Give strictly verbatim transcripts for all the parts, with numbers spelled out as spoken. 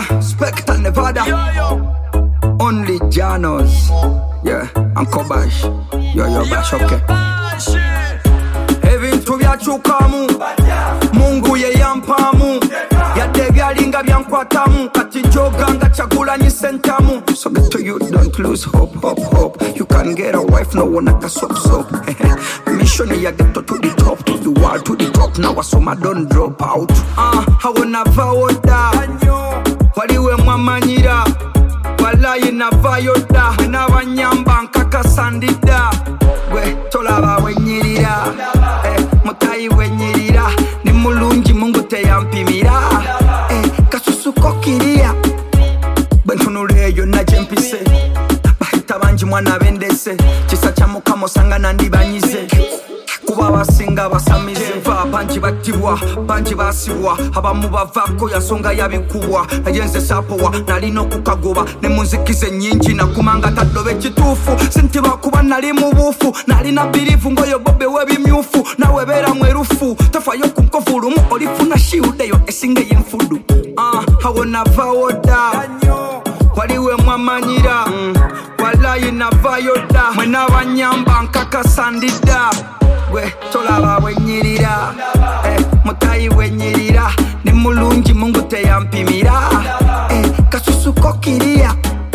Spectre Nevada. Only Janos. Yeah, and Kobash. Yo, yo, Bash, okay. Ebintu byakyukamu Mungu ye yampamu yadde byalinga byankwatamu kati njoganga kyagulanyi sentamu. So get to you, don't lose hope, hope, hope. You can get a wife, no one like a soap, soap. Mission ya get to the top, to the world, to the top. Now I saw my don't drop out. Ah, uh, I wanna vow that waliwe mwamanyira walayi navayoda n'abanyamba nkakasandida gwe tolaba wenyirira eh, mutayi wenyirira ni mulungi Mungu teyampimira eh, kasusuko kiriya bwentunuleyo najempise bahita banji mwana bendese kisa kya mukama osanga nandibanyize kuba basinga basamize va banji batibwa banji basibwa abamu bavako yasonga yabikubwa nayenze sapowa nalino kukagoba ne munzikize nyingi nakumanga tadobe kitufu senti bakuba nali mu bufu nalina birivu ngoyo bobe webimyufu nawe bera mwerufu tafayo kunkovulu mu olifuna shiudeyo esinge yenfudu ah hawona vawoda waliwe mwamanyira mm. walayi navayoda mwena banyamba nkakasandida gwe tolaba wenyirira eh, mutayi wenyirira ni mulungi Mungu teyampimira eh, kasusuko kiriya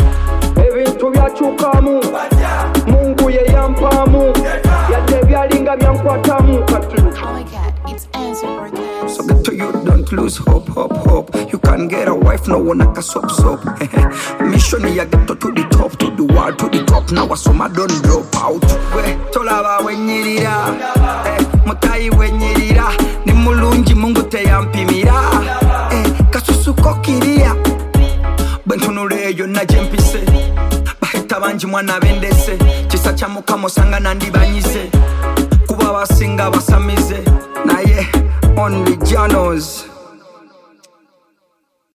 ebintu byakyukamu Mungu ye yampamu yadde byalinga byankwatamu kati. Oh my God, it's answer again. So get to you, don't lose hope, hope, hope. You can get a wife, no one like a soap, soap. Mission ya get to, to the top, to the world, to the top. Now I saw my don't drop out. We tolaba wenyirira eh, mutayi wenyirira ni mulungi Mungu teyampimira eh, kasusuko kiriya bwentunuleyo najempise bahita banji mwana bendese kisa kya mukama osanga nandibanyize kuba basinga basamize naye only Janos.